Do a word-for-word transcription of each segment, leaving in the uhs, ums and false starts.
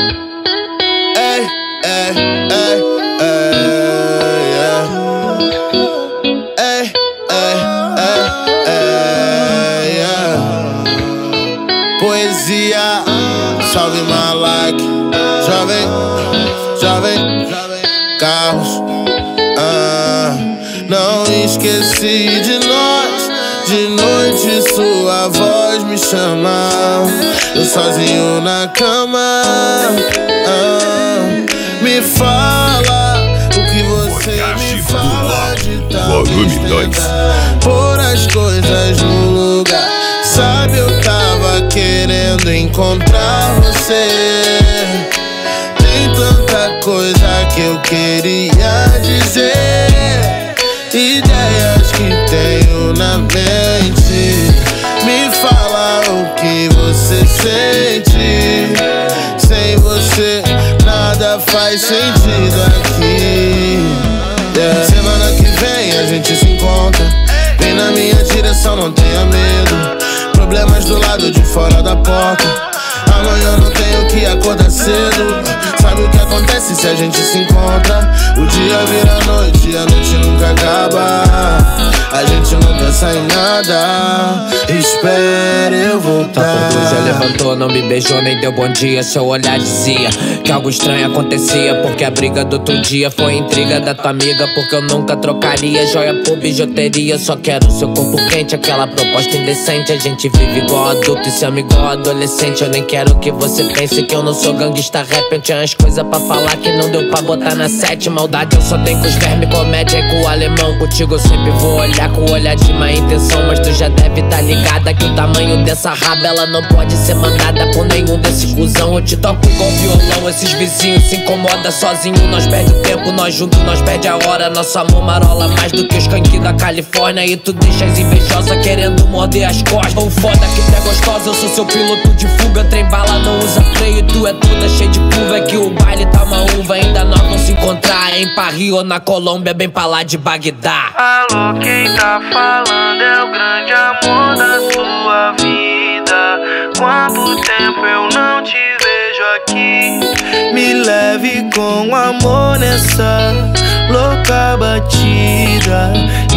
Ei, ei, ei, ei, yeah. Ei, ei, ei, ei, yeah. Poesia, salve Malak. Jovem, jovem, carros. Ah, não esqueci de nós. De noite sua voz me chama. Eu sozinho na cama. Ah, me fala o que você me fala de talvez tentar pôr as coisas no lugar. Sabe, eu tava querendo encontrar você. Tem tanta coisa que eu queria dizer, ideias que tenho na mente. Me fala o que você sente. Sem você nada faz sentido aqui, yeah. Semana que vem a gente se encontra. Vem na minha direção, não tenha medo. Problemas do lado de fora da porta. Amanhã não tenho que acordar cedo. Sabe o que acontece se a gente se encontra? O dia vira noite e a noite nunca acaba. A gente não pensa em nada. Espere eu voltar. Tá por já levantou, não me beijou nem deu bom dia. Seu olhar dizia que algo estranho acontecia, porque a briga do outro dia foi intriga da tua amiga. Porque eu nunca trocaria joia por bijuteria. Só quero seu corpo quente, aquela proposta indecente. A gente vive igual adulto e se ama igual adolescente. Eu nem quero que você pense que eu não sou gangsta rap. Eu tinha umas coisas pra falar que não deu pra botar na sete. Maldade eu só tenho com os vermes, comédia é com o alemão. Contigo eu sempre vou olhar com o olhar de má intenção. Mas tu já deve tá ligada que o tamanho dessa raba ela não pode ser mandada por nenhum desse cuzão. Eu te toco igual violão, esses vizinhos se incomodam sozinho. Nós perde o tempo, nós juntos, nós perde a hora. Nosso amor marola mais do que os canqui da Califórnia. E tu deixa as invejosas querendo morder as costas. O foda que tu é gostosa, eu sou seu piloto de fuga. Trem bala não usa freio, tu é toda cheia de curva. É que o baile tá uma uva, ainda nós vamos se encontrar em Paris ou na Colômbia, bem pra lá de Bagdá. Alô, quem tá falando é o grande amor da sua vida. Quanto tempo eu não te vejo aqui. Me leve com amor nessa louca batida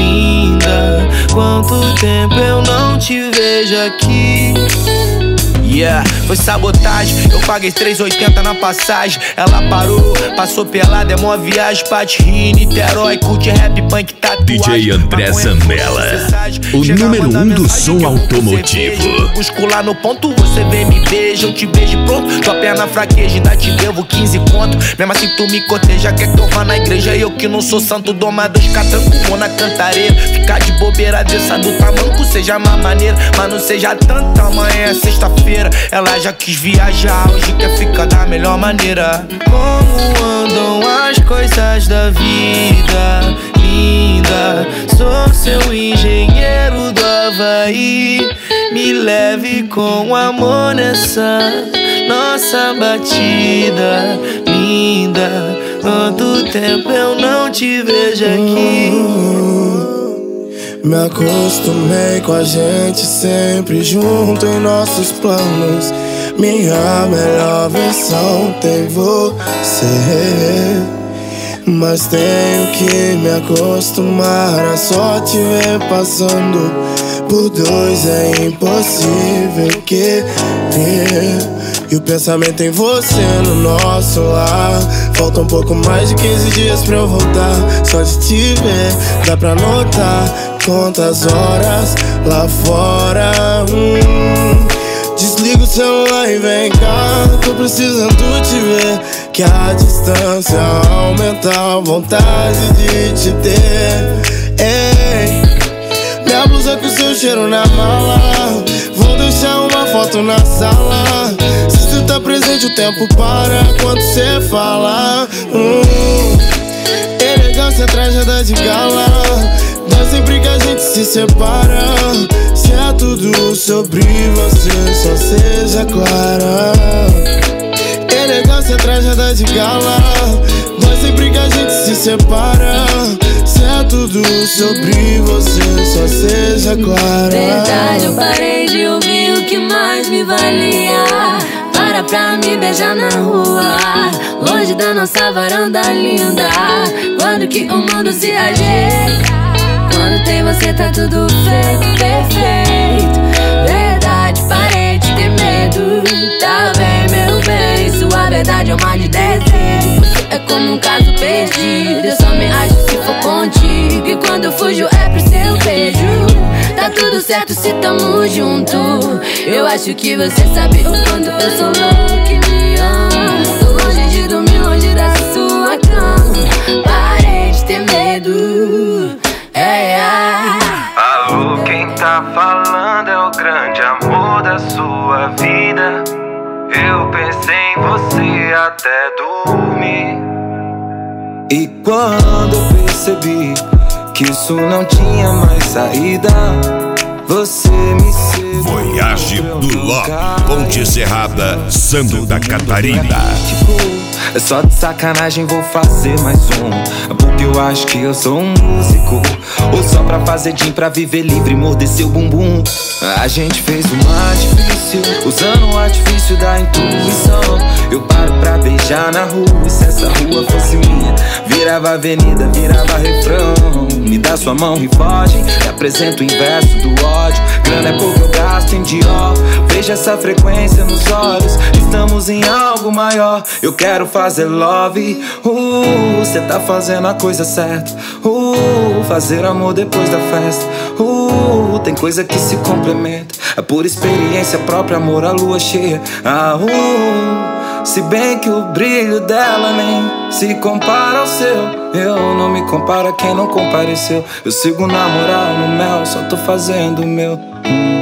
linda. Quanto tempo eu não te vejo aqui. Yeah, foi sabotagem, eu paguei três e oitenta na passagem. Ela parou, passou pelada, é mó viagem. Pate Rio, Niterói, curte rap, punk, tatuagem. D J André Zambella, o número um do som automotivo. Busco lá no ponto, você vem me beija. Eu te beijo pronto, tua perna fraqueja, ainda te devo quinze conto. Mesmo assim tu me corteja, quer que eu vá na igreja. Eu que não sou santo, dou mais dois catrancos, vou na cantareira. Ficar de bobeira dessa do tamanco, seja mais maneira, mas não seja tanta. Amanhã é sexta-feira, ela já quis viajar, hoje quer ficar da melhor maneira. Como andam as coisas da vida linda? Sou seu engenheiro do Havaí. Me leve com amor nessa nossa batida linda. Quanto tempo eu não te vejo aqui. Me acostumei com a gente sempre junto em nossos planos. Minha melhor versão tem você, mas tenho que me acostumar a só te ver passando. Por dois é impossível querer. E o pensamento em você no nosso lar. Falta um pouco mais de quinze dias pra eu voltar. Só de te ver dá pra notar quantas horas lá fora. hum. Desliga o celular e vem cá, tô precisando te ver. Que a distância aumenta a vontade de te ter. Ei, minha blusa com seu cheiro na mala. Vou deixar uma foto na sala. Se tu tá presente o tempo para quando cê fala. hum. Elegância trajada de gala. Dá sempre que a gente se separa. Se é tudo sobre você, só seja clara. Elegância trajada de gala. Dá sempre que a gente se separa. Se é tudo sobre você, só seja clara. Verdade, eu parei de ouvir o que mais me valia. hora pra me beijar na rua, longe da nossa varanda linda. Quando que o mundo se ajeita, quando tem você tá tudo feito, perfeito. Verdade, parei de ter medo. Tá bem, meu bem, sua verdade é uma de desejo. Você é como um caso perdido, eu só me acho se for contigo. E quando eu fujo é pro seu beijo. Tá tudo certo se tamo junto. Eu acho que você sabe o quanto eu sou louco e me amo. Tô longe de dormir, longe da sua cama. Parei de ter medo. É, é. Alô, quem tá falando é o grande amor da sua vida. Eu pensei em você até dormir. E quando eu percebi que isso não tinha mais saída, você me cegou. Voyage do Lobby, Ponte Serrada, Santa Catarina. É só de sacanagem, vou fazer mais um, porque eu acho que eu sou um músico. Ou só pra fazer din, pra viver livre, morder seu bumbum. A gente fez o mais difícil, usando o artifício da intuição. Eu paro pra beijar na rua, e se essa rua fosse minha, virava avenida, virava refrão. Me dá sua mão e foge, te apresento o inverso do ódio. Grana é pouco, eu gasto em Dior. Veja essa frequência nos olhos, estamos em algo maior. Eu quero fazer love, uh, cê tá fazendo a coisa certa, uh, fazer amor depois da festa, uh, tem coisa que se complementa, é por experiência própria, amor à lua cheia, ah, uh, se bem que o brilho dela nem se compara ao seu. Eu não me comparo a quem não compareceu, eu sigo na moral, no mel, só tô fazendo o meu. hum.